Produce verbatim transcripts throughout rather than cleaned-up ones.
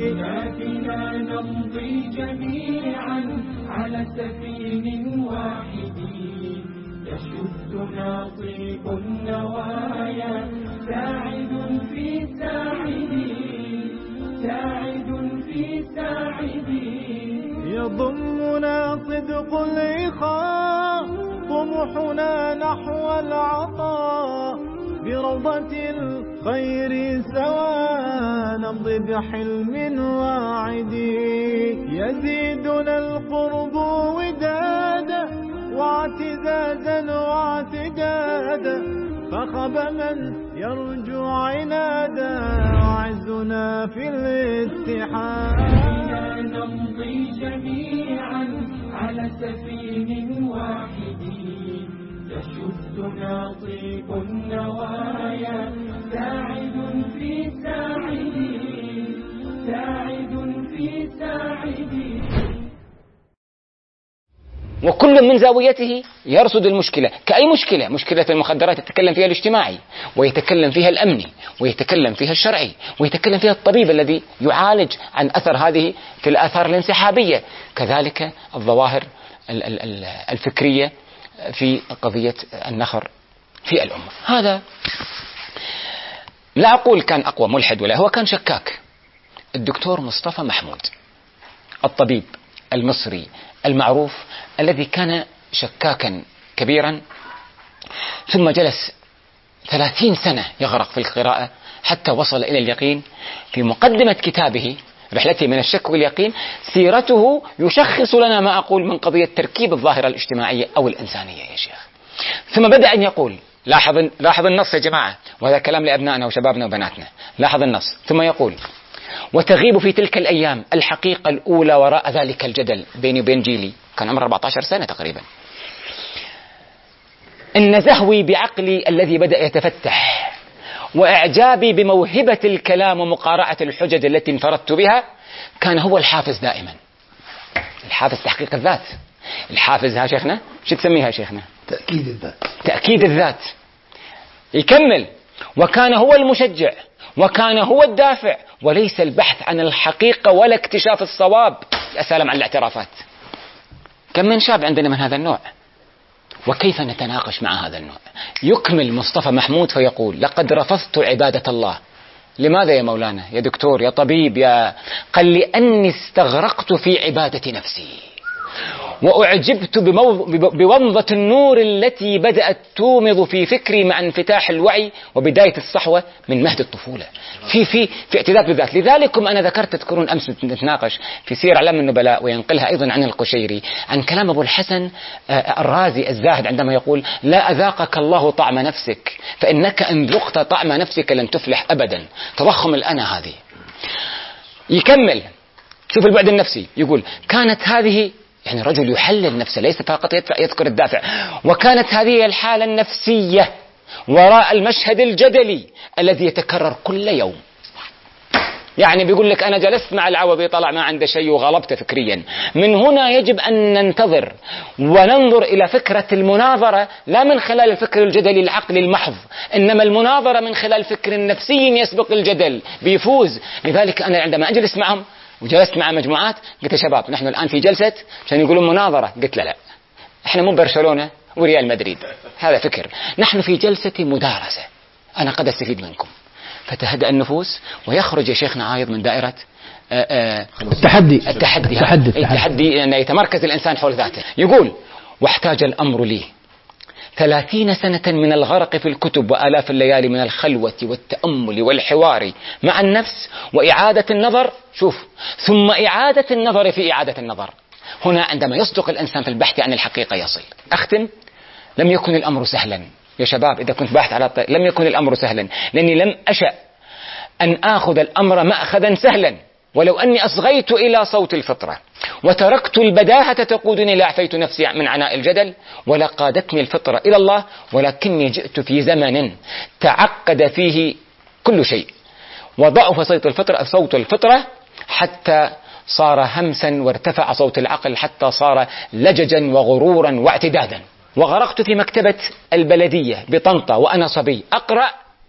بنا نمضي جميعا على سفين واحد يشدنا طيب النوايا ساعد في ساعد ساعد في ساعد يضمنا صدق الإخاء طموحنا نحو العطاء بروضة الخير سوا نمضي بحلم واعد يزيدنا القرب ودادا واعتزازا واعتدادا فخب من يرجو عنادا وعزنا في الاتحاد نمضي جميعا على سفين واحد يشدنا طيب النوايا ساعد في ساعد ساعد في ساعد. وكل من زاويته يرصد المشكلة كأي مشكلة. مشكلة المخدرات يتكلم فيها الاجتماعي، ويتكلم فيها الأمني، ويتكلم فيها الشرعي، ويتكلم فيها الطبيب الذي يعالج عن أثر هذه في الآثار الانسحابية. كذلك الظواهر الفكرية في قضية النخر في الأمة. هذا لا أقول كان أقوى ملحد ولا، هو كان شكاك. الدكتور مصطفى محمود الطبيب المصري المعروف الذي كان شكاكا كبيرا، ثم جلس ثلاثين سنة يغرق في القراءة حتى وصل إلى اليقين. في مقدمة كتابه رحلته من الشك واليقين سيرته يشخص لنا ما أقول من قضية تركيب الظاهرة الاجتماعية أو الإنسانية يا شيخ. ثم بدأ أن يقول، لاحظ, لاحظ النص يا جماعة، وهذا كلام لأبنائنا وشبابنا وبناتنا. لاحظ النص. ثم يقول: وتغيب في تلك الأيام الحقيقة الأولى وراء ذلك الجدل بيني وبين جيلي، كان عمره أربعة عشر سنة تقريبا، إن زهوي بعقلي الذي بدأ يتفتح وإعجابي بموهبة الكلام ومقارعة الحجج التي انفردت بها كان هو الحافز دائما. الحافز تحقيق الذات. الحافز ها شيخنا شو تسميها شيخنا؟ تأكيد الذات. تأكيد الذات. يكمل: وكان هو المشجع وكان هو الدافع، وليس البحث عن الحقيقة ولا اكتشاف الصواب. يا سلام على الاعترافات. كم من شاب عندنا من هذا النوع، وكيف نتناقش مع هذا النوع؟ يكمل مصطفى محمود فيقول: لقد رفضت عبادة الله. لماذا يا مولانا يا دكتور يا طبيب يا قال: لأني استغرقت في عبادة نفسي وأعجبت بومضة النور التي بدأت تومض في فكري مع انفتاح الوعي وبداية الصحوة من مهد الطفولة. في في في اعتداد بالذات. لذلكم أنا ذكرت، تذكرون أمس نتناقش في سير أعلام النبلاء وينقلها أيضا عن القشيري عن كلام أبو الحسن الرازي الزاهد عندما يقول: لا أذاقك الله طعم نفسك فإنك إن ذقت طعم نفسك لن تفلح أبدا. تضخم الأنا هذه. يكمل، شوف البعد النفسي، يقول: كانت هذه، يعني رجل يحلل نفسه ليس فقط يذكر الدافع، وكانت هذه الحالة النفسية وراء المشهد الجدلي الذي يتكرر كل يوم. يعني بيقول لك أنا جلست مع العوبي طلع ما عنده شيء وغلبت فكريا. من هنا يجب أن ننتظر وننظر إلى فكرة المناظرة لا من خلال الفكر الجدلي العقلي المحض، إنما المناظرة من خلال فكر نفسي يسبق الجدل بيفوز. لذلك أنا عندما أجلس معهم وجلست مع مجموعات قلت: يا شباب نحن الآن في جلسة عشان يقولون مناظرة. قلت: لا لا احنا مو برشلونة وريال مدريد، هذا فكر. نحن في جلسة مدارسة، أنا قد أستفيد منكم. فتهدأ النفوس ويخرج يا شيخنا عايض من دائرة التحدي التحدي التحدي التحدي أن يتمركز الإنسان حول ذاته. يقول: واحتاج الأمر لي ثلاثين سنة من الغرق في الكتب وآلاف الليالي من الخلوة والتأمل والحوار مع النفس وإعادة النظر. شوف، ثم إعادة النظر في إعادة النظر. هنا عندما يصدق الإنسان في البحث عن الحقيقة يصل. أختم. لم يكن الأمر سهلا يا شباب. إذا كنت باحث على الطريق لم يكن الأمر سهلا، لأني لم أشأ أن آخذ الأمر مأخذا سهلا، ولو أني أصغيت إلى صوت الفطرة وتركت البداهة تقودني لأعفيت نفسي من عناء الجدل ولا قادتني الفطرة إلى الله، ولكني جئت في زمن تعقد فيه كل شيء وضعف صوت الفطرة صوت الفطرة حتى صار همسا، وارتفع صوت العقل حتى صار لججا وغرورا واعتدادا. وغرقت في مكتبة البلدية بطنطا وأنا صبي أقرأ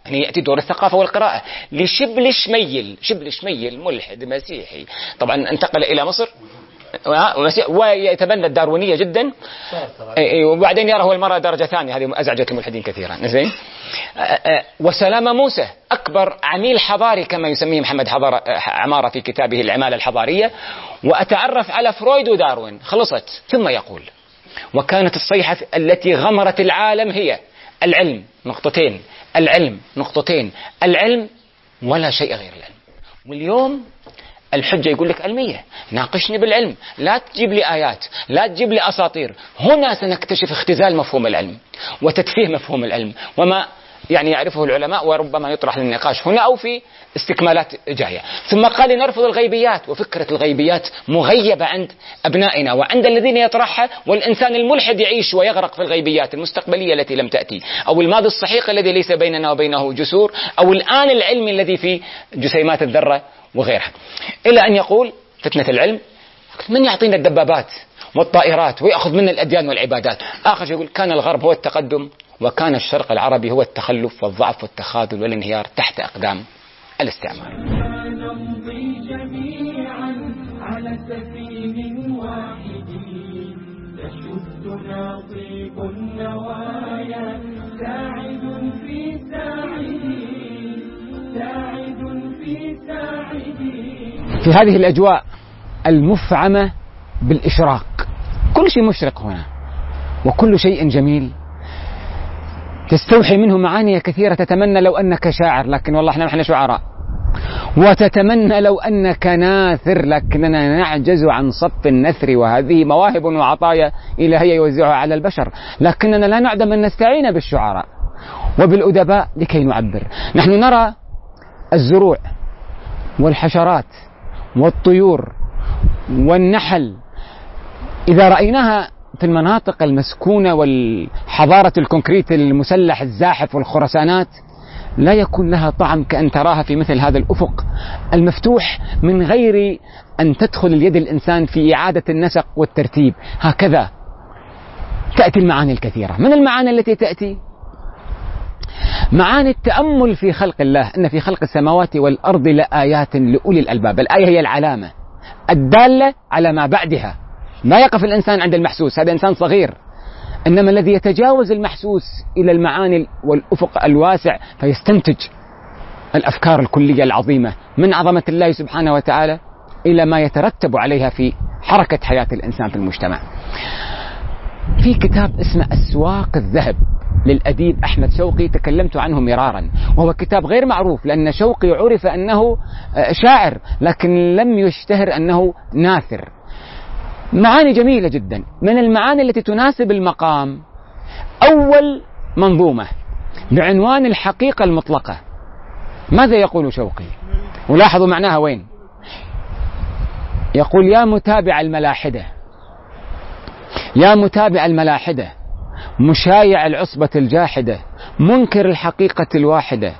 يعني يأتي دور الثقافة والقراءة لشبل شميل. شبل شميل ملحد مسيحي طبعا انتقل إلى مصر ويتبنى الداروينية جدا، وبعدين يرى هو المرأة درجة ثانية، هذه أزعجت الملحدين كثيرا. زين. وسلامة موسى أكبر عميل حضاري كما يسميه محمد عمارة في كتابه العمالة الحضارية، وأتعرف على فرويد وداروين. خلصت. ثم يقول: وكانت الصيحة التي غمرت العالم هي العلم نقطتين، العلم نقطتين، العلم ولا شيء غير العلم. واليوم الحجة يقول لك علمية، ناقشني بالعلم، لا تجيب لي آيات، لا تجيب لي أساطير. هنا سنكتشف اختزال مفهوم العلم وتدفيه مفهوم العلم وما يعني يعرفه العلماء، وربما يطرح للنقاش هنا أو في استكمالات جاية. ثم قال: نرفض الغيبيات، وفكرة الغيبيات مغيبة عند أبنائنا وعند الذين يطرحها، والإنسان الملحد يعيش ويغرق في الغيبيات المستقبلية التي لم تأتي، أو الماضي الصحيح الذي ليس بيننا وبينه جسور، أو الآن العلمي الذي في جسيمات الذرة وغيرها. إلى أن يقول: فتنة العلم، من يعطينا الدبابات والطائرات ويأخذ منا الأديان والعبادات؟ آخر يقول: كان الغرب هو التقدم، وكان الشرق العربي هو التخلف والضعف والتخاذل والانهيار تحت أقدام الاستعمار. نمضي جميعا على سفين واحد يشدنا طيب النوايا، ساعد في ساعد، ساعد في ساعد. في هذه الأجواء المفعمة بالإشراق، كل شيء مشرق هنا وكل شيء جميل، تستوحي منه معاني كثيرة. تتمنى لو أنك شاعر، لكن والله احنا نحن شعراء. وتتمنى لو أنك ناثر، لكننا نعجز عن صف النثر، وهذه مواهب وعطايا إلهية يوزعها على البشر، لكننا لا نعدم أن نستعين بالشعراء وبالأدباء لكي نعبر. نحن نرى الزروع والحشرات والطيور والنحل، إذا رأيناها في المناطق المسكونة والحضارة الكونكريت المسلح الزاحف والخرسانات، لا يكون لها طعم كأن تراها في مثل هذا الأفق المفتوح من غير أن تدخل اليد الإنسان في إعادة النسق والترتيب. هكذا تأتي المعاني الكثيرة. من المعاني التي تأتي معاني التأمل في خلق الله، إن في خلق السماوات والأرض لآيات لأولي الألباب. الآية هي العلامة الدالة على ما بعدها. ما يقف الإنسان عند المحسوس، هذا إنسان صغير، إنما الذي يتجاوز المحسوس إلى المعاني والأفق الواسع فيستنتج الأفكار الكلية العظيمة من عظمة الله سبحانه وتعالى إلى ما يترتب عليها في حركة حياة الإنسان في المجتمع. في كتاب اسمه أسواق الذهب للأديب أحمد شوقي، تكلمت عنه مرارا، وهو كتاب غير معروف، لأن شوقي عرف أنه شاعر لكن لم يشتهر أنه ناثر. معاني جميلة جدا. من المعاني التي تناسب المقام أول منظومة بعنوان الحقيقة المطلقة. ماذا يقول شوقي؟ ولاحظوا معناها وين. يقول: يا متابع الملاحدة، يا متابع الملاحدة، مشايع العصبة الجاحدة، منكر الحقيقة الواحدة،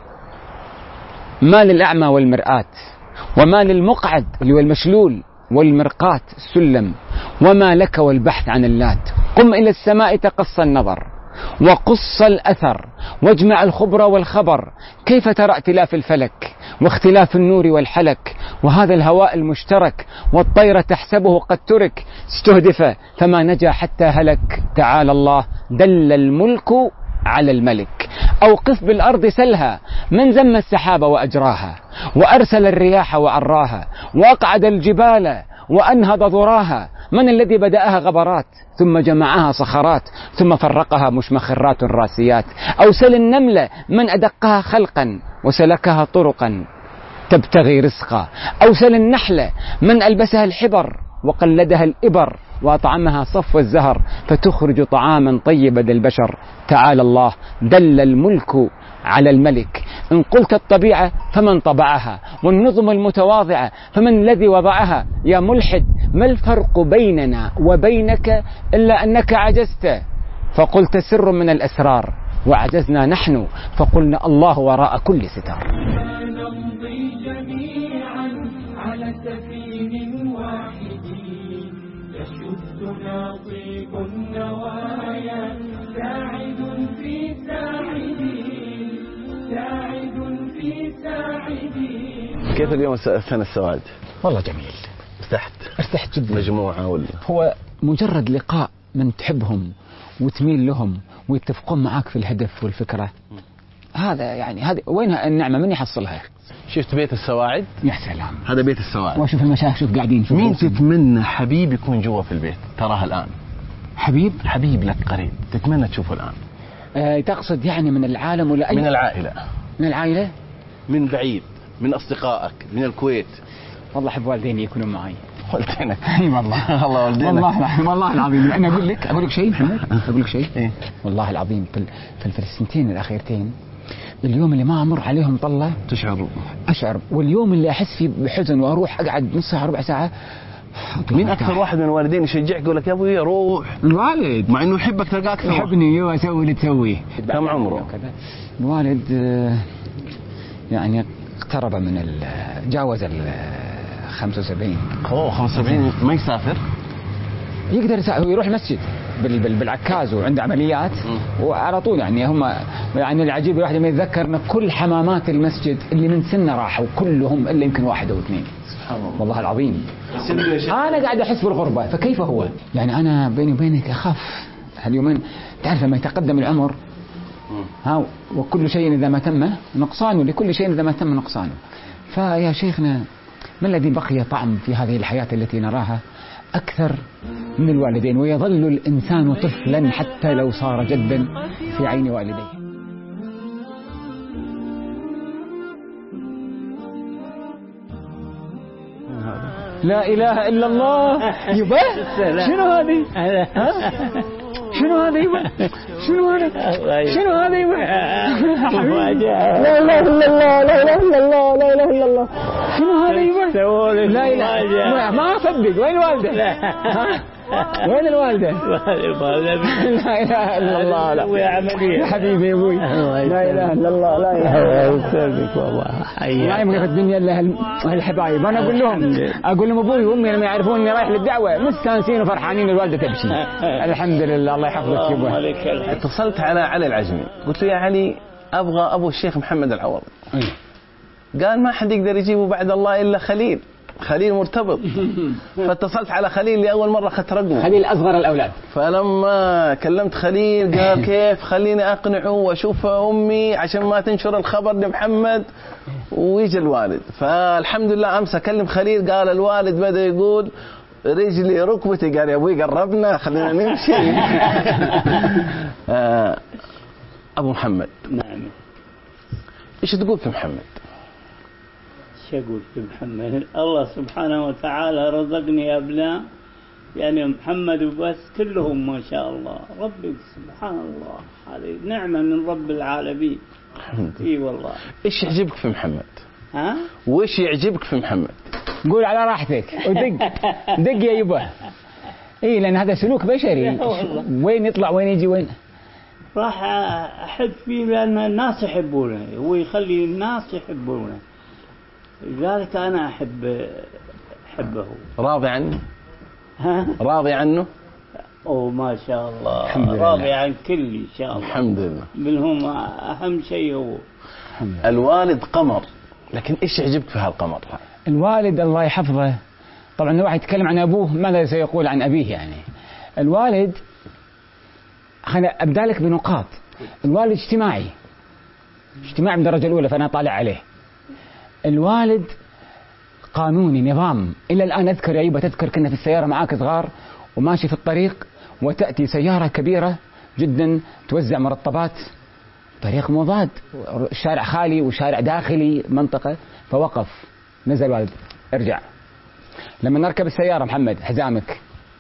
ما للأعمى والمرآة، وما للمقعد اللي هو المشلول والمرقاة السلم، وما لك والبحث عن اللات. قم إلى السماء تقص النظر وقص الأثر، واجمع الخبر والخبر، كيف ترى ائتلاف الفلك واختلاف النور والحلك، وهذا الهواء المشترك والطير تحسبه قد ترك، استهدف فما نجا حتى هلك، تعالى الله دل الملك على الملك. أوقف بالأرض سلها، من زم السحاب وأجراها، وأرسل الرياح وعراها، وأقعد الجبال وأنهض ذراها، من الذي بدأها غبرات ثم جمعها صخرات ثم فرقها مشمخرات راسيات. أوسل النملة من أدقها خلقا وسلكها طرقا تبتغي رزقا. أوسل النحلة من ألبسها الحبر وقلدها الإبر وأطعمها صفو الزهر فتخرج طعاما طيبا للبشر. تعالى الله دل الملك على الملك. إن قلت الطبيعة فمن طبعها، والنظم المتواضعة فمن الذي وضعها. يا ملحد ما الفرق بيننا وبينك إلا أنك عجزت فقلت سر من الأسرار، وعجزنا نحن فقلنا الله وراء كل ستار. نمضي جميعا على سفين واحد يشدنا طيب النوايا، ساعد في ساعد، ساعد كيف اليوم سنة السواد؟ والله جميل. ارتحت؟ ارتحت جدا. مجموعة ولا؟ هو مجرد لقاء من تحبهم وتميل لهم ويتفقون معاك في الهدف والفكرة، هذا يعني هذه وينها النعمة؟ من يحصلها؟ شفت بيت السواعد؟ يا سلام، هذا بيت السواعد. واشوف المشايخ شوف قاعدين. شوف مين تتمنى حبيب يكون جوا في البيت تراها الآن؟ حبيب؟ حبيب لك قريب تتمنى تشوفه الآن. آه تقصد يعني من العالم ولا أي؟ من العائلة. من العائلة؟ من بعيد، من أصدقائك، من الكويت. والله أحب والديني يكونون معي. والدينك؟ اي والله. الله والدينك. والله والله العظيم. انا اقول لك اقول لك شيء محمد، اقول لك شيء. إيه؟ والله العظيم في في السنتين الاخيرتين اليوم اللي ما امر عليهم طله تشعر؟ اشعر. واليوم اللي احس فيه بحزن واروح اقعد نص ساعه ربع ساعه. مين اكثر واحد من الوالدين يشجعك يقول لك يا ابوي روح؟ الوالد. مع انه يحبك تلقى اكثر. يحبني ايوه اسوي اللي تسويه. كم عمره؟ الوالد يعني اقترب من جاوز ال خمسة وسبعين. اوه خمسة وسبعين. ما يسافر؟ يقدر يسافر، يروح المسجد بالعكاز وعنده عمليات وعلى طول. يعني هم يعني العجيب الواحد ما يتذكر ان كل حمامات المسجد اللي من سنه راحوا كلهم الا يمكن واحد او اثنين. سبحان الله والله العظيم. انا قاعد احس بالغربه، فكيف هو؟ يعني انا بيني وبينك اخاف هاليومين. تعرف لما يتقدم العمر ها وكل شيء اذا ما تم نقصانه، لكل شيء اذا ما تم نقصانه. فيا شيخنا ما الذي بقي طعم في هذه الحياة التي نراها أكثر من الوالدين؟ ويظل الإنسان طفلا حتى لو صار جدا في عين والديه. لا إله إلا الله. يبا شنو هذه؟ شنو هذا يبا؟ شنو هذا؟ شنو هذا يبا؟ لا إله إلا الله، لا إله إلا الله، لا إله إلا الله. شنو هذا يبا؟ لا إله، ما أصدق. وين الوالدة؟ وين الوالدة؟ لا إله إلا الله. لا يا حبيبي يا أبوي، لا إله إلا الله، لا إله إلا الله. والله ما يبغى في الدنيا إلا هالحبايب. أنا أقول لهم أقول لهم أبوي وأمي لما يعرفون إني رايح للدعوة مستانسين وفرحانين الوالدة تمشي. الحمد لله. الله يحفظك يا أبوي. اتصلت على علي العجمي قلت له يا علي أبغى أبو الشيخ محمد العوض. قال ما حد يقدر يجيبه بعد الله إلا خليل. خليل مرتبط. فاتصلت على خليل لأول مرة أخذت رقمه. خليل أصغر الأولاد. فلما كلمت خليل قال كيف خليني أقنعه وأشوف أمي عشان ما تنشر الخبر لمحمد ويجي الوالد. فالحمد لله أمس أكلم خليل قال الوالد بدأ يقول رجلي ركبتي. قال يا أبوي قربنا خلينا نمشي. أبو محمد. نعم. إيش تقول في محمد؟ أقول في محمد الله سبحانه وتعالى رزقني أبناء يعني محمد وبس كلهم ما شاء الله. ربي سبحان الله هذه نعمة من رب العالمين. اي والله. ايش يعجبك في محمد؟ ها؟ وايش يعجبك في محمد؟ قول على راحتك ودق دق يا يبا. اي لان هذا سلوك بشري. وين يطلع وين يجي وين؟ راح احب فيه لان الناس يحبونه ويخلي الناس يحبونه. لذلك أنا أحب أحبه. راضي عنه؟ ها؟ راضي عنه؟ أوه ما شاء الله. راضي عن كل إن شاء الله. الحمد لله. منهم أهم شيء هو الوالد قمر. لكن إيش يعجبك في هالقمر؟ الوالد الله يحفظه. طبعا الواحد يتكلم عن أبوه ماذا سيقول عن أبيه؟ يعني الوالد خليني أبدأ لك بنقاط. الوالد اجتماعي اجتماعي من الدرجة الأولى فأنا طالع عليه. الوالد قانوني نظام. إلى الآن أذكر يا أيوة تذكر كنا في السيارة معاك صغار وماشي في الطريق وتأتي سيارة كبيرة جدا توزع مرطبات طريق مضاد الشارع خالي وشارع داخلي منطقة. فوقف نزل والد ارجع. لما نركب السيارة محمد حزامك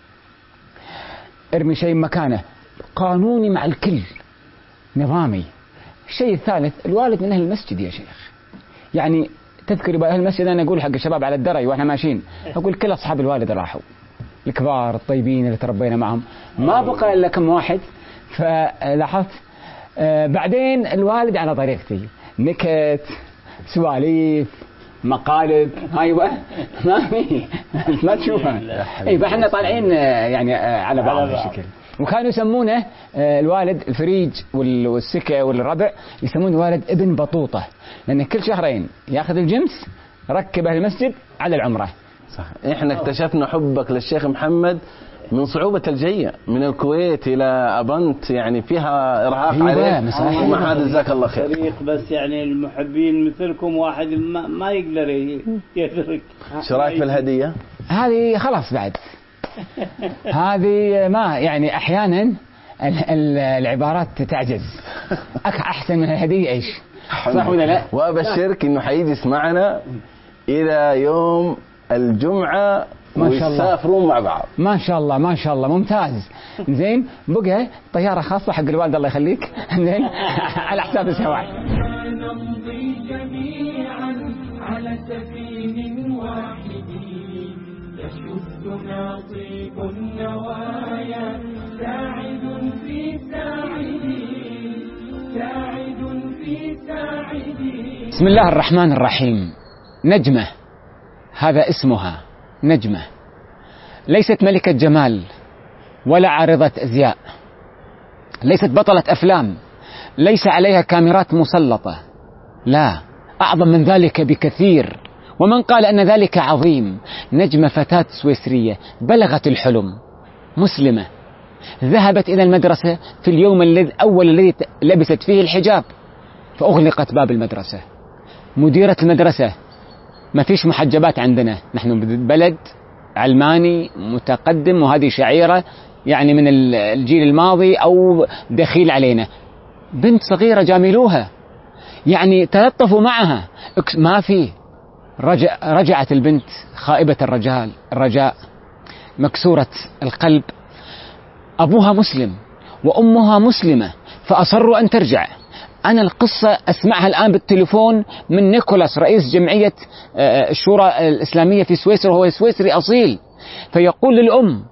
ارمي شيء مكانه. قانوني مع الكل نظامي. الشيء الثالث الوالد من أهل المسجد يا شيخ. يعني تذكر بقى المسجد أنا أقول حق الشباب على الدرج وإحنا ماشيين أقول كل أصحاب الوالد راحوا الكبار الطيبين اللي تربينا معهم ما بقى إلا كم واحد. فلاحظت آه بعدين الوالد على طريقتي نكت سواليف مقالب. أيوة ما في ما تشوفها. أي فإحنا طالعين يعني على بعض الشكل. وكانوا يسمونه الوالد الفريج والسكة والربع يسمونه الوالد ابن بطوطة لأن كل شهرين يأخذ الجمس ركب أهل المسجد على العمرة. صح. إحنا اكتشفنا حبك للشيخ محمد من صعوبة الجية من الكويت إلى أبنت، يعني فيها إرهاق عليه، ومع هذا جزاك الله خير. طريق بس يعني المحبين مثلكم واحد ما, ما يقدر يدرك. شو رايك في الهدية؟ هذه خلاص بعد هذه ما يعني أحيانا العبارات تعجز. أحسن من الهدية إيش؟ صح ولا لا؟ وأبشرك إنه حيجلس معنا إلى يوم الجمعة ويسافرون مع بعض. ما شاء الله ما شاء الله ممتاز. زين بقى طيارة خاصة حق الوالد الله يخليك زين على حساب السواعي. نمضي جميعا على سفين واحد يشدنا طيب النوايا ساعد في ساعدي ساعد في ساعدي. بسم الله الرحمن الرحيم. نجمة هذا اسمها نجمة، ليست ملكة جمال ولا عارضة أزياء، ليست بطلة أفلام، ليس عليها كاميرات مسلطة، لا، أعظم من ذلك بكثير. ومن قال أن ذلك عظيم، نجمة فتاة سويسرية بلغت الحلم، مسلمة، ذهبت إلى المدرسة في اليوم الأول الذي لبست فيه الحجاب فأغلقت باب المدرسة. مديرة المدرسة، ما فيش محجبات عندنا، نحن بلد علماني متقدم وهذه شعيرة يعني من الجيل الماضي أو دخيل علينا. بنت صغيرة جاملوها، يعني تلطفوا معها، ما في. رجع رجعت البنت خائبة الرجال الرجاء مكسورة القلب. أبوها مسلم وأمها مسلمة فأصروا أن ترجع. أنا القصة أسمعها الآن بالتليفون من نيكولاس رئيس جمعية الشورى الإسلامية في سويسرا، وهو سويسري أصيل، فيقول للأم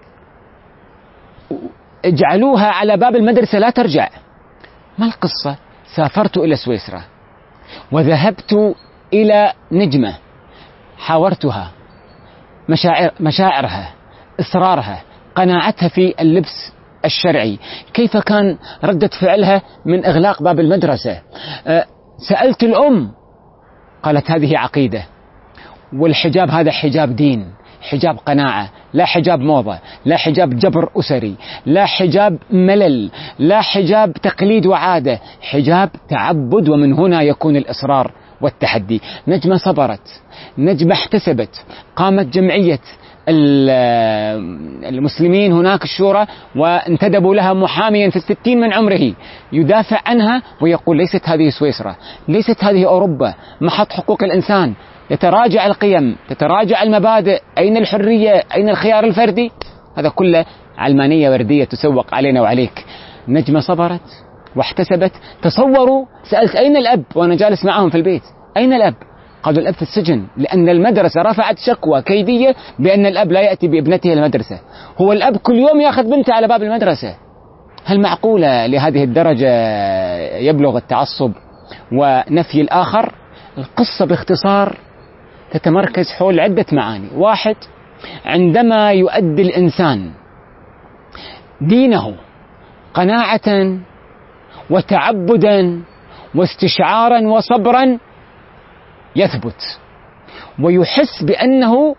اجعلوها على باب المدرسة لا ترجع. ما القصة؟ سافرت إلى سويسرا وذهبت إلى نجمة، حاورتها، مشاعر مشاعرها، إصرارها، قناعتها في اللبس الشرعي، كيف كان ردة فعلها من إغلاق باب المدرسة. سألت الأم قالت هذه عقيدة، والحجاب هذا حجاب دين، حجاب قناعة، لا حجاب موضة، لا حجاب جبر أسري، لا حجاب ملل، لا حجاب تقليد وعادة، حجاب تعبد، ومن هنا يكون الإصرار والتحدي. نجمة صبرت، نجمة احتسبت، قامت جمعية المسلمين هناك الشورى وانتدبوا لها محاميا في الستين من عمره يدافع عنها ويقول ليست هذه سويسرا، ليست هذه أوروبا، محط حقوق الإنسان، يتراجع القيم، تتراجع المبادئ، أين الحرية، أين الخيار الفردي؟ هذا كله علمانية وردية تسوق علينا وعليك. نجمة صبرت واحتسبت. تصوروا سألت أين الأب وأنا جالس معهم في البيت، أين الأب؟ قالوا الأب في السجن، لأن المدرسة رفعت شكوى كيدية بأن الأب لا يأتي بابنته المدرسة. هو الأب كل يوم يأخذ بنته على باب المدرسة. هل معقولة لهذه الدرجة يبلغ التعصب ونفي الآخر؟ القصة باختصار تتمركز حول عدة معاني. واحد، عندما يؤدي الإنسان دينه قناعة وتعبدا واستشعارا وصبرا يثبت ويحس بأنه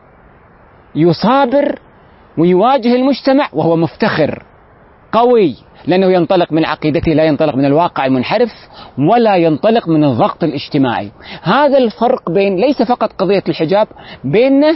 يصابر ويواجه المجتمع وهو مفتخر قوي، لأنه ينطلق من عقيدته، لا ينطلق من الواقع المنحرف ولا ينطلق من الضغط الاجتماعي. هذا الفرق بين ليس فقط قضية الحجاب، بين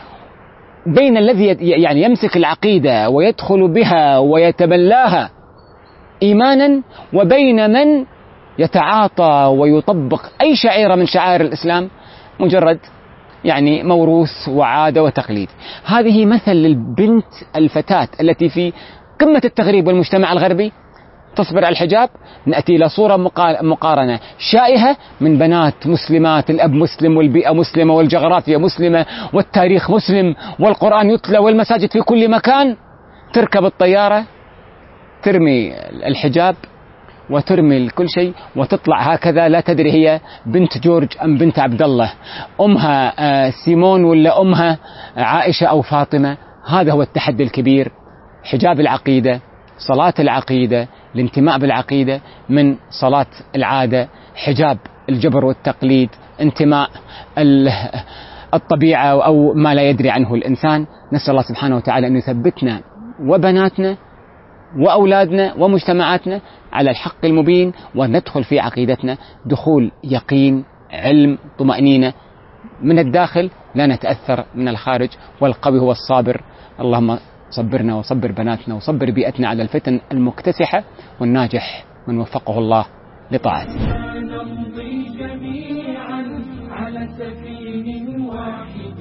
بين الذي يعني يمسك العقيدة ويدخل بها ويتبلاها إيمانا، وبين من يتعاطى ويطبق أي شعيرة من شعائر الإسلام مجرد يعني موروث وعادة وتقليد. هذه مثل للبنت الفتاة التي في قمة التغريب والمجتمع الغربي تصبر على الحجاب. نأتي إلى صورة مقارنة شائهة من بنات مسلمات، الأب مسلم والبيئة مسلمة والجغرافيا مسلمة والتاريخ مسلم والقرآن يتلى والمساجد في كل مكان، تركب الطيارة ترمي الحجاب وترمي كل شيء وتطلع هكذا، لا تدري هي بنت جورج أم بنت عبد الله، أمها سيمون ولا أمها عائشة أو فاطمة. هذا هو التحدي الكبير، حجاب العقيدة، صلاة العقيدة، الانتماء بالعقيدة من صلاة العادة، حجاب الجبر والتقليد، انتماء الطبيعة أو ما لا يدري عنه الإنسان. نسأل الله سبحانه وتعالى أن يثبتنا وبناتنا وأولادنا ومجتمعاتنا على الحق المبين، وندخل في عقيدتنا دخول يقين، علم، طمأنينة من الداخل، لا نتأثر من الخارج. والقوي هو الصابر. اللهم صبرنا وصبر بناتنا وصبر بيئتنا على الفتن المكتسحة، والناجح من وفقه الله لطاعته. نمضي جميعا على سفين واحد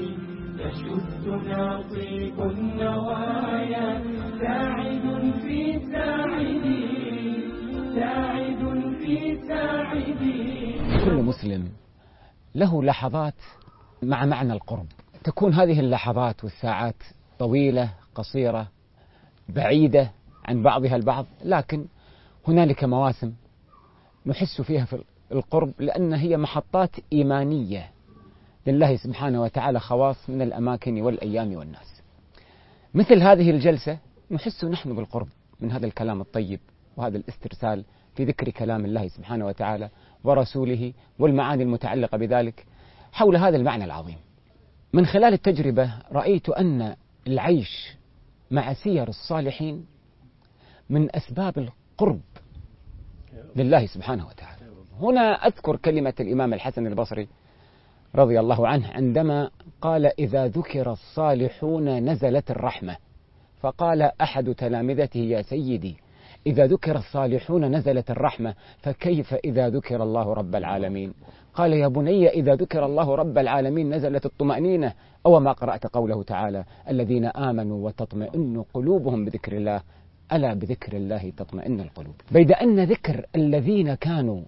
يشدنا طيب النوايا، ساعد في ساعدين، ساعد في ساعدين. كل مسلم له لحظات مع معنى القرب، تكون هذه اللحظات والساعات طويلة قصيرة بعيدة عن بعضها البعض، لكن هنالك مواسم نحس فيها في القرب، لأن هي محطات إيمانية لله سبحانه وتعالى، خواص من الأماكن والأيام والناس. مثل هذه الجلسة نحس نحن بالقرب من هذا الكلام الطيب وهذا الاسترسال في ذكر كلام الله سبحانه وتعالى ورسوله والمعاني المتعلقة بذلك حول هذا المعنى العظيم. من خلال التجربة رأيت أن العيش مع سير الصالحين من أسباب القرب لله سبحانه وتعالى. هنا أذكر كلمة الإمام الحسن البصري رضي الله عنه عندما قال: إذا ذكر الصالحون نزلت الرحمة. فقال أحد تلامذته: يا سيدي، إذا ذكر الصالحون نزلت الرحمة، فكيف إذا ذكر الله رب العالمين؟ قال: يا بني، إذا ذكر الله رب العالمين نزلت الطمأنينة. أو ما قرأت قوله تعالى: الذين آمنوا وتطمئن قلوبهم بذكر الله، ألا بذكر الله تطمئن القلوب. بيد أن ذكر الذين كانوا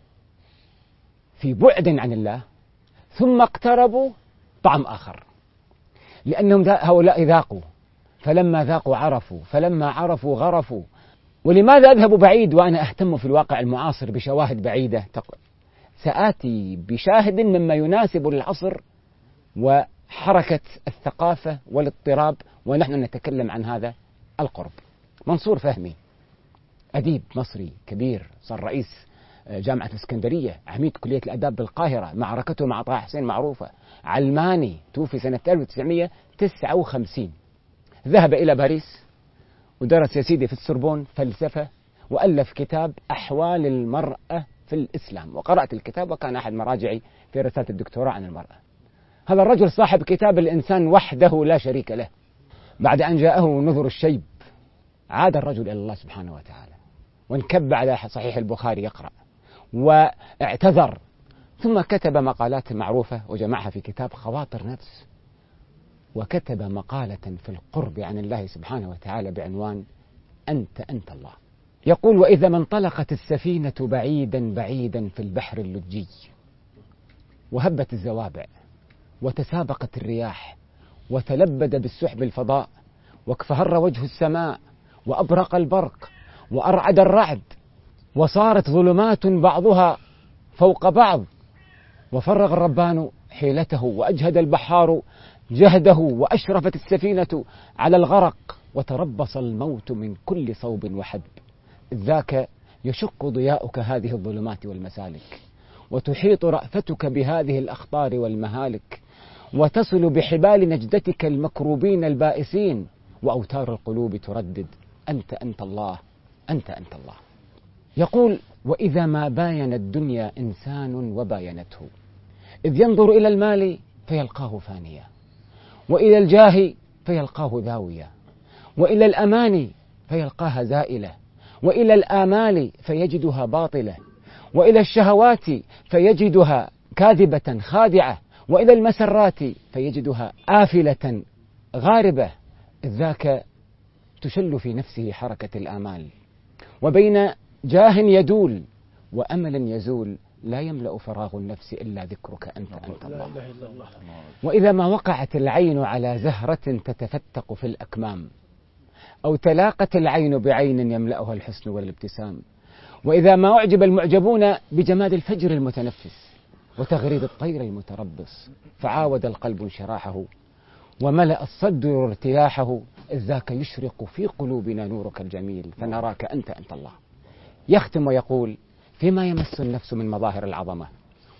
في بعد عن الله ثم اقتربوا طعم آخر، لأنهم هؤلاء ذاقوا، فلما ذاقوا عرفوا، فلما عرفوا غرفوا. ولماذا أذهب بعيد وأنا أهتم في الواقع المعاصر بشواهد بعيدة؟ سآتي بشاهد مما يناسب العصر وحركة الثقافة والاضطراب ونحن نتكلم عن هذا القرب. منصور فهمي أديب مصري كبير، صار رئيس جامعة الإسكندرية، عميد كلية الآداب بالقاهرة، معركته مع طه حسين معروفة. علماني، توفي سنة ألف وتسعمائة وتسعة وخمسين، ذهب إلى باريس ودرس يا سيدي في السوربون فلسفة، وألف كتاب أحوال المرأة في الإسلام، وقرأت الكتاب وكان أحد مراجعي في رسالة الدكتوراه عن المرأة. هذا الرجل صاحب كتاب الإنسان وحده لا شريك له. بعد أن جاءه نذر الشيب عاد الرجل إلى الله سبحانه وتعالى، وانكب على صحيح البخاري يقرأ، واعتذر، ثم كتب مقالات معروفة وجمعها في كتاب خواطر نفس، وكتب مقالة في القرب عن الله سبحانه وتعالى بعنوان أنت أنت الله. يقول: وإذا ما انطلقت السفينة بعيدا بعيدا في البحر اللجي، وهبت الزوابع، وتسابقت الرياح، وتلبد بالسحب الفضاء، واكفهر وجه السماء، وأبرق البرق، وأرعد الرعد، وصارت ظلمات بعضها فوق بعض، وفرغ الربان حيلته، وأجهد البحار جهده، وأشرفت السفينة على الغرق، وتربص الموت من كل صوب وحدب. إذ ذاك يشق ضياؤك هذه الظلمات والمسالك، وتحيط رأفتك بهذه الأخطار والمهالك، وتصل بحبال نجدتك المكروبين البائسين، وأوتار القلوب تردد أنت أنت الله، أنت أنت الله. يقول: وإذا ما باين الدنيا إنسان وباينته، إذ ينظر إلى المال فيلقاه فانيا، وإلى الجاه فيلقاه ذاوية، وإلى الأمان فيلقاها زائلة، وإلى الآمال فيجدها باطلة، وإلى الشهوات فيجدها كاذبة خادعة، وإلى المسرات فيجدها آفلة غاربة. إذ ذاك تشل في نفسه حركة الآمال، وبين جاه يدول وأمل يزول، لا يملأ فراغ النفس إلا ذكرك أنت أنت الله. وإذا ما وقعت العين على زهرة تتفتق في الأكمام، أو تلاقت العين بعين يملأها الحسن والابتسام، وإذا ما أعجب المعجبون بجمال الفجر المتنفس وتغريد الطير المتربص، فعاود القلب انشراحه وملأ الصدر ارتياحه، إذ ذاك يشرق في قلوبنا نورك الجميل، فنراك أنت أنت الله. يختم ويقول: فيما يمس النفس من مظاهر العظمة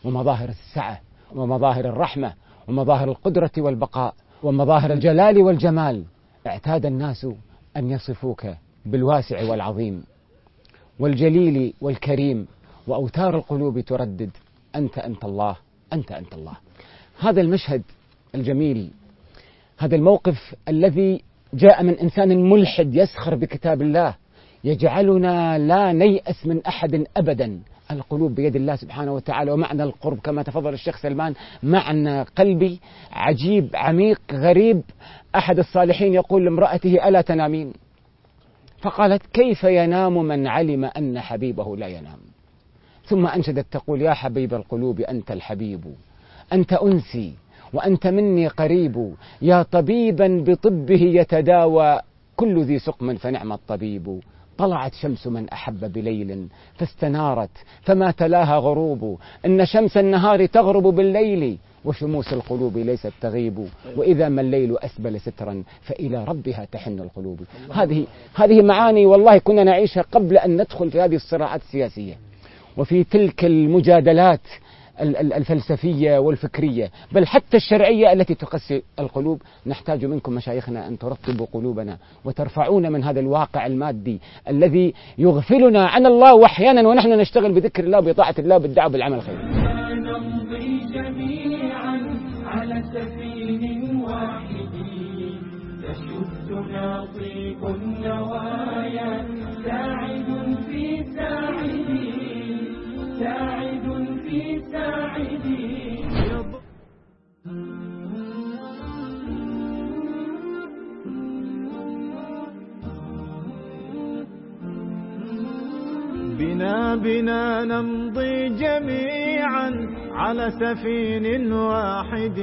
ومظاهر السعة ومظاهر الرحمة ومظاهر القدرة والبقاء ومظاهر الجلال والجمال. اعتاد الناس أن يصفوك بالواسع والعظيم والجليل والكريم، وأوتار القلوب تردد أنت أنت الله، أنت أنت الله. هذا المشهد الجميل، هذا الموقف الذي جاء من إنسان ملحد يسخر بكتاب الله، يجعلنا لا نيأس من أحد أبدا. القلوب بيد الله سبحانه وتعالى. ومعنى القرب كما تفضل الشيخ سلمان معنى قلبي عجيب عميق غريب. أحد الصالحين يقول لامرأته ألا تنامين؟ فقالت كيف ينام من علم أن حبيبه لا ينام؟ ثم أنشدت تقول يا حبيب القلوب أنت الحبيب، أنت أنسي وأنت مني قريب، يا طبيبا بطبه يتداوى كل ذي سقم فنعم الطبيب. طلعت شمس من أحب بليل فاستنارت فما تلاها غروب، إن شمس النهار تغرب بالليل وشموس القلوب ليست تغيب، وإذا ما الليل أسبل سترا فإلى ربها تحن القلوب. هذه هذه معاني والله كنا نعيشها قبل أن ندخل في هذه الصراعات السياسية وفي تلك المجادلات الفلسفية والفكرية، بل حتى الشرعية التي تقسي القلوب. نحتاج منكم مشايخنا أن ترطبوا قلوبنا وترفعون من هذا الواقع المادي الذي يغفلنا عن الله، وأحيانا ونحن نشتغل بذكر الله بطاعة الله بالدعوة بالعمل الخير. نمضي جميعا على سفين واحد تشدنا طيب النوايا، ساعد في ساعدي ساعد في ساعدي. بنا بنا نمضي جميعا على سفين واحد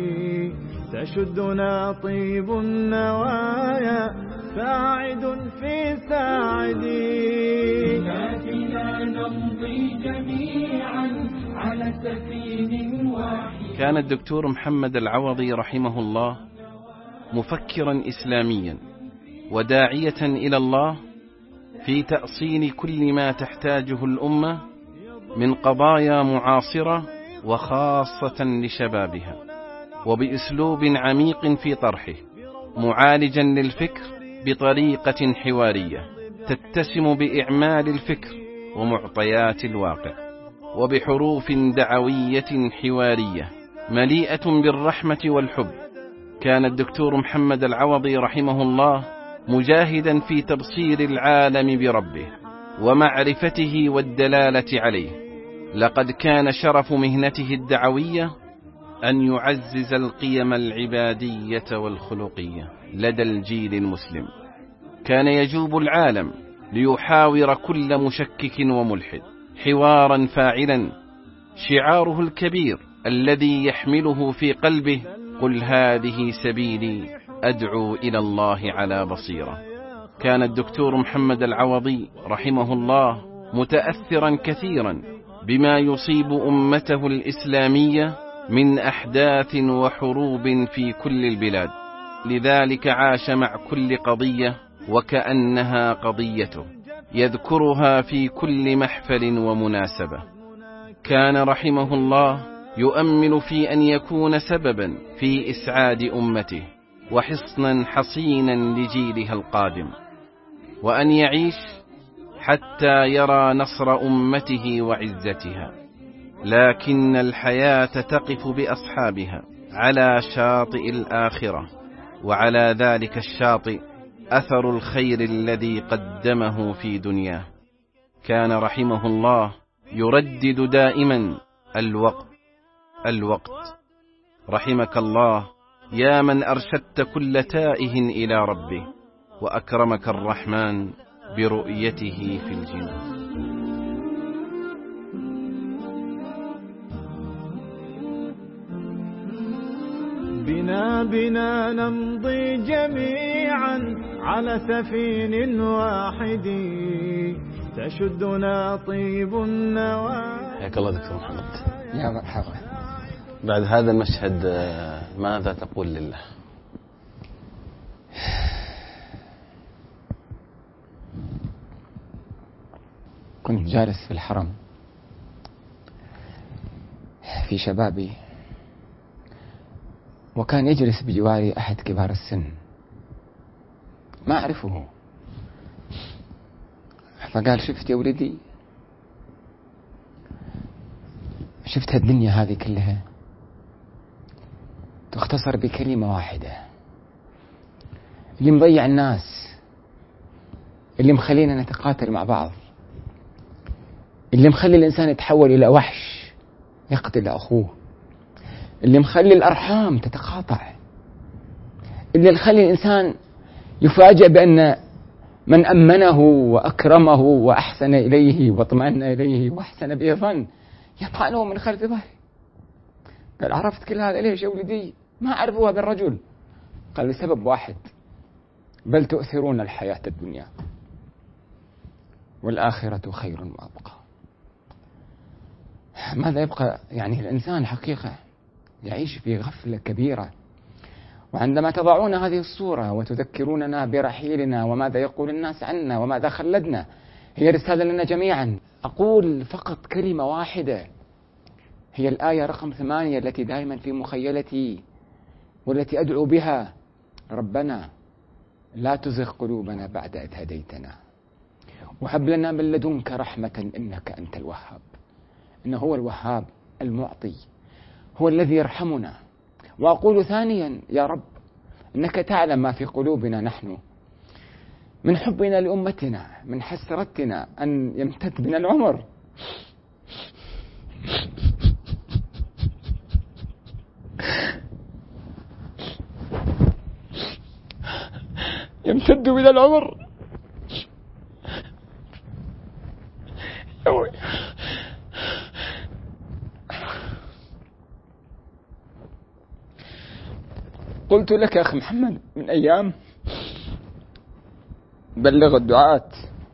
تشدنا طيب النوايا، ساعد في ساعدي. بنا بنا نمضي جميعا على سفين واحد. كان الدكتور محمد العوضي رحمه الله مفكرا إسلاميا وداعية إلى الله في تأصيل كل ما تحتاجه الأمة من قضايا معاصرة وخاصة لشبابها، وبأسلوب عميق في طرحه، معالجا للفكر بطريقة حوارية تتسم بإعمال الفكر ومعطيات الواقع، وبحروف دعوية حوارية مليئة بالرحمة والحب. كان الدكتور محمد العوضي رحمه الله مجاهدا في تبصير العالم بربه ومعرفته والدلالة عليه. لقد كان شرف مهنته الدعوية أن يعزز القيم العبادية والخلقية لدى الجيل المسلم. كان يجوب العالم ليحاور كل مشكك وملحد حوارا فاعلا، شعاره الكبير الذي يحمله في قلبه قل هذه سبيلي أدعو إلى الله على بصيرة. كان الدكتور محمد العوضي رحمه الله متأثرا كثيرا بما يصيب أمته الإسلامية من أحداث وحروب في كل البلاد، لذلك عاش مع كل قضية وكأنها قضيته، يذكرها في كل محفل ومناسبة. كان رحمه الله يؤمل في أن يكون سببا في إسعاد أمته وحصنا حصينا لجيلها القادم، وأن يعيش حتى يرى نصر أمته وعزتها. لكن الحياة تقف بأصحابها على شاطئ الآخرة، وعلى ذلك الشاطئ أثر الخير الذي قدمه في دنياه. كان رحمه الله يردد دائما الوقت الوقت. رحمك الله يا من أرشدت كل تائه إلى ربه، وأكرمك الرحمن برؤيته في الجنة. بنا بنا نمضي جميعا على سفين واحد تشدنا طيب النوايا. حياك الله دكتور محمد. يا مرحبا. بعد هذا المشهد ماذا تقول لله؟ كنت جالس في الحرم في شبابي وكان يجلس بجواري أحد كبار السن ما أعرفه، فقال شفت يا ولدي، شفت هالدنيا هذه كلها تختصر بكلمة واحدة، اللي مضيع الناس، اللي مخلينا نتقاتل مع بعض، اللي مخلي الإنسان يتحول إلى وحش يقتل أخوه، اللي مخلي الأرحام تتقاطع، اللي مخلي الإنسان يفاجأ بأن من أمنه وأكرمه وأحسن إليه واطمأن إليه وأحسن به ظن يطعنه من خلف ظهره. قال عرفت كل هذا ليش يا ولدي؟ ما أعرفه هذا الرجل. قال لسبب واحد، بل تؤثرون الحياة الدنيا والآخرة خير وأبقى. ماذا يبقى يعني الإنسان حقيقة يعيش في غفلة كبيرة. وعندما تضعون هذه الصورة وتذكروننا برحيلنا وماذا يقول الناس عنا وماذا خلدنا، هي رسالة لنا جميعا. أقول فقط كلمة واحدة، هي الآية رقم ثمانية التي دائما في مخيلتي والتي أدعو بها: ربنا لا تزغ قلوبنا بعد إذ هديتنا وهب لنا من لدنك رحمة إنك أنت الوهاب. إنه هو الوهاب المعطي، هو الذي يرحمنا. وأقول ثانيا: يا رب إنك تعلم ما في قلوبنا نحن من حبنا لأمتنا، من حسرتنا أن يمتد بنا العمر يمتد بنا العمر قلت لك يا أخي محمد من أيام: بلغ الدعاة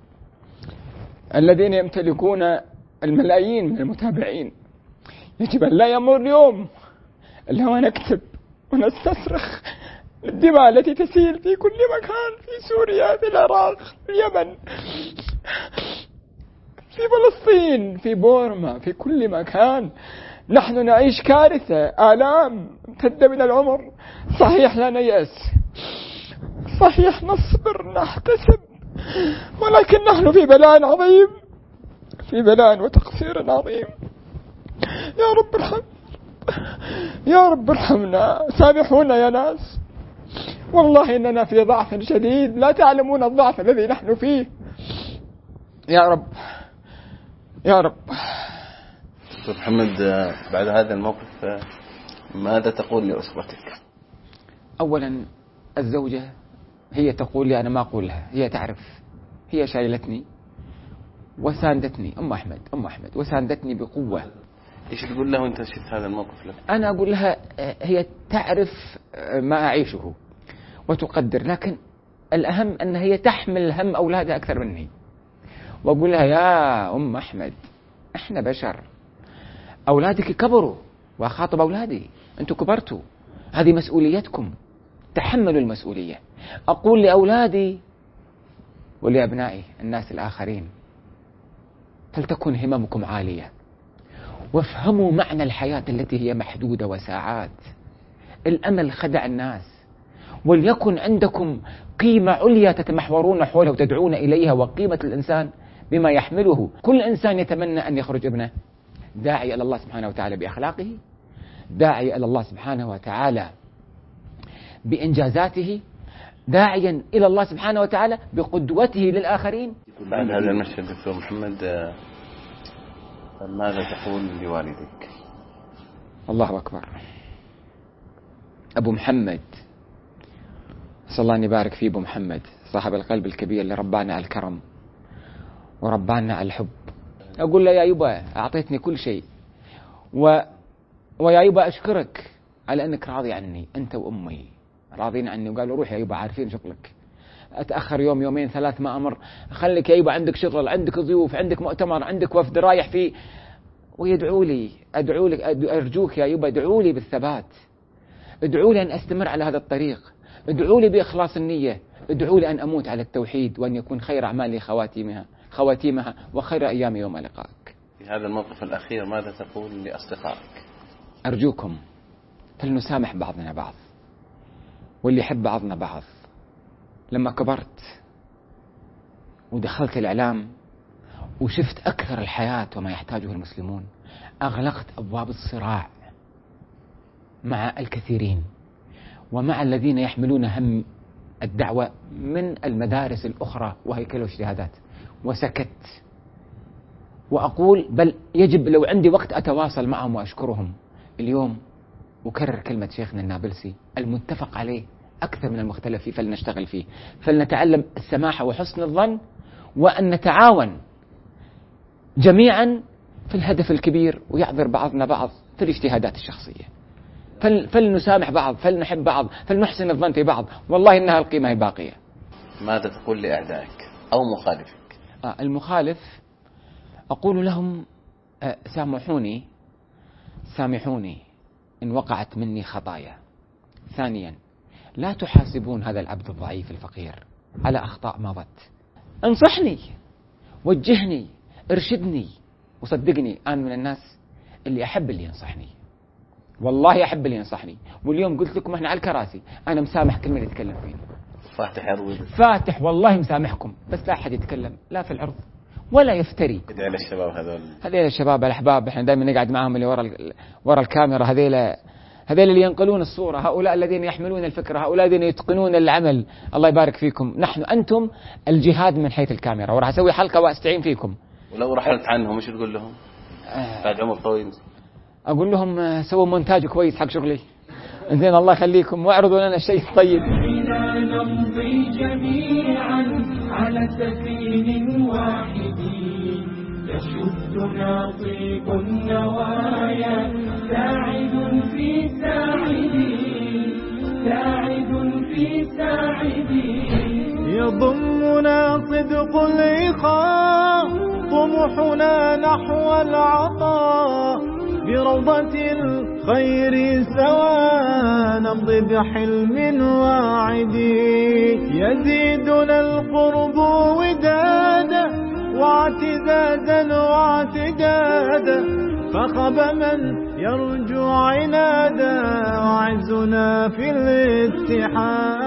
الذين يمتلكون الملايين من المتابعين، يجب أن لا يمر يوم إلا ونكتب ونستصرخ الدماء التي تسيل في كل مكان، في سوريا، في العراق، في اليمن، في فلسطين، في بورما، في كل مكان. نحن نعيش كارثة، آلام امتد من العمر. صحيح لا نيأس، صحيح نصبر نحتسب، ولكن نحن في بلاء عظيم، في بلاء وتقصير عظيم. يا رب ارحم، يا رب ارحمنا، سامحونا يا ناس، والله إننا في ضعف شديد، لا تعلمون الضعف الذي نحن فيه. يا رب يا رب. دكتور محمد، بعد هذا الموقف ماذا تقول لأسرتك؟ أولا الزوجة هي تقول لي، أنا ما أقول لها، هي تعرف، هي شايلتني وساندتني. أم أحمد أم أحمد وساندتني بقوة. إيش تقول له وأنت شفت هذا الموقف له؟ أنا أقول لها هي تعرف ما أعيشه وتقدر، لكن الأهم أن هي تحمل هم أولادها أكثر مني. وأقول لها: يا أم أحمد، إحنا بشر، أولادك كبروا، وأخاطب أولادي، أنتم كبرتوا، هذه مسؤوليتكم، تحملوا المسؤولية. أقول لأولادي ولأبنائي الناس الآخرين: فلتكن هممكم عالية، وافهموا معنى الحياة التي هي محدودة وساعات. الأمل خدع الناس، وليكن عندكم قيمة عليا تتمحورون حولها وتدعون إليها، وقيمة الإنسان بما يحمله. كل إنسان يتمنى أن يخرج ابنه داعي إلى الله سبحانه وتعالى بأخلاقه، داعي إلى الله سبحانه وتعالى بإنجازاته، داعيا إلى الله سبحانه وتعالى بقدوته للآخرين. بعد هذا المشهد دكتور محمد، ماذا تقول لوالدك؟ الله أكبر. أبو محمد، صلى الله أن يبارك فيه، أبو محمد صاحب القلب الكبير اللي ربانا على الكرم وربانا على الحب. أقول له: يا يبا أعطيتني كل شيء، و... ويا يبا أشكرك على أنك راضي عني، أنت وأمي راضين عني. وقالوا: روح يا يبا، عارفين شغلك، أتأخر يوم يومين ثلاث ما أمر، خليك يا يبا، عندك شغل، عندك ضيوف، عندك مؤتمر، عندك وفد رايح فيه. ويدعوا لي، أدعو لك، أرجوك يا يبا ادعوا لي بالثبات، ادعوا لي أن أستمر على هذا الطريق، ادعوا لي بإخلاص النية، ادعوا لي أن أموت على التوحيد، وأن يكون خير أعمالي خواتيمها خواتيمها وخير أيام يوم لقائك. في هذا الموقف الأخير ماذا تقول لأصدقائك؟ أرجوكم فلنسامح بعضنا بعض، واللي يحب بعضنا بعض. لما كبرت ودخلت الإعلام وشفت أكثر الحياة وما يحتاجه المسلمون، أغلقت أبواب الصراع مع الكثيرين ومع الذين يحملون هم الدعوة من المدارس الأخرى وهيكل واجتهادات، وسكت. وأقول بل يجب لو عندي وقت أتواصل معهم وأشكرهم. اليوم أكرر كلمة شيخنا النابلسي: المتفق عليه أكثر من المختلف فيه فلنشتغل فيه. فلنتعلم السماحة وحسن الظن، وأن نتعاون جميعا في الهدف الكبير، ويعذر بعضنا بعض في الاجتهادات الشخصية. فل فلنسامح بعض، فلنحب بعض، فلنحسن الظن في بعض، والله إنها القيمة هي باقية. ماذا تقول لأعدائك أو مخالفك؟ آه المخالف أقول لهم آه سامحوني سامحوني إن وقعت مني خطايا. ثانيا، لا تحاسبون هذا العبد الضعيف الفقير على أخطاء مضت. انصحني، وجهني، ارشدني، وصدقني أنا من الناس اللي أحب اللي ينصحني، والله أحب اللي ينصحني. واليوم قلت لكم إحنا على الكراسي أنا مسامح كل من يتكلم فينا، فاتح يا رويد، فاتح والله مسامحكم، بس لا أحد يتكلم لا في العرض ولا يفتري. ادعي للشباب هذول هذيل الشباب الأحباب احنا دائما نقعد معهم اللي ورا ورا الكاميرا، هذيل هذيل اللي ينقلون الصورة، هؤلاء الذين يحملون الفكرة، هؤلاء الذين يتقنون العمل. الله يبارك فيكم. نحن أنتم الجهاد من حيث الكاميرا، وراح أسوي حلقة وأستعين فيكم. ولو رحلت عنهم ايش تقول لهم؟ بعد عمر طويل أقول لهم سووا مونتاج كويس حق شغلي، زين الله يخليكم، واعرضوا لنا الشيء الطيب. بنا نمضي جميعا على سفين واحد، يشدنا طيب النوايا، ساعد في ساعدي، ساعد في ساعدي. يضمنا صدق الإخاء، طموحنا نحو العطاء، بروضة الخير سوا نمضي بحلم واعد. يزيدنا القرب ودادا واعتدادا واعتدادا، فخب من يرجو عنادا، وعزنا في الاتحاد.